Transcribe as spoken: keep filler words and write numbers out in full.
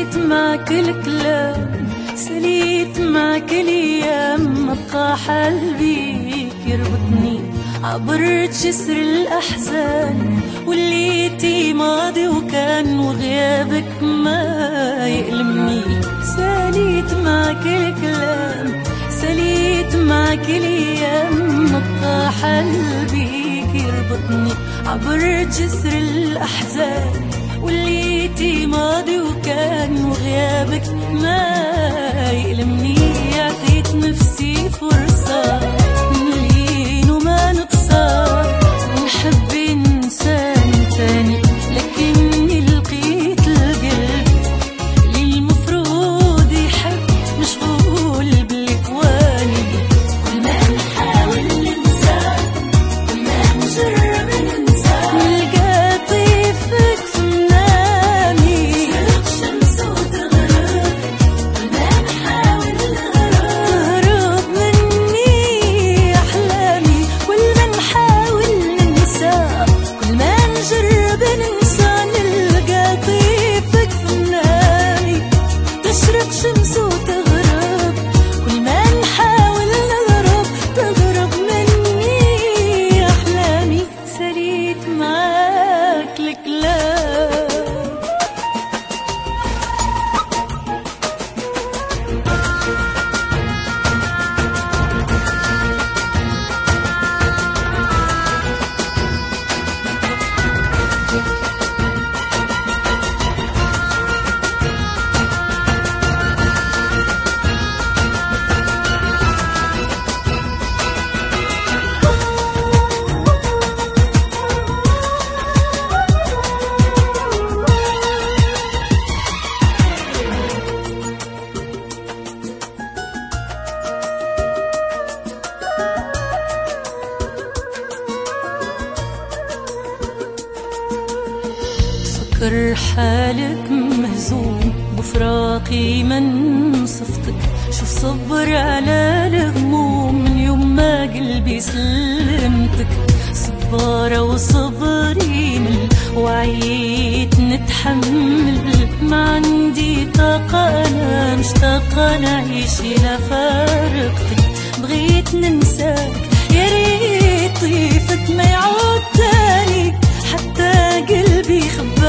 سليت معك الكلام، سليت معك الايام، مبقى حلبيك يربطني عبرت جسر الاحزان، وليتي ماضي وكان وغيابك ما يألمني. سليت معك الكلام، سليت معك الايام، مبقى حلبيك يربطني عبرت جسر الاحزان، وليتي ماضي وكان وغيابك ما يألمني. عطيت نفسي فرصة نلين وما نقصر، نحب إنسان تاني لكني لقيت القلب اللي المفروض يحب مشغول بالإكواني. كل ما نحاول ننسى، كل ما نجرب ننسى، نلقى طيفك في منامي، تسرق شمس وتغرب. كل ما نحاول نهرب مني أحلامي، كل ما نحاول ننسى، كل ما نجرب ننسى، نلقى طيفك في منامي، تشرق شمس وتغرب. كل ما نحاول نهرب تهرب مني أحلامي. سليت معاك الكلام. فكر حالك مهزوم بفراقي من صفتك، شوف صبر على الهموم من يوم ما قلبي سلمتك. صبارة وصبري مل وعيت نتحمل، ما عندي طاقة أنا مشتاقة نعيش إلى فارقتك. بغيت ننساك يا ريت طيفك ما يعود تاني، حتى قلبي خب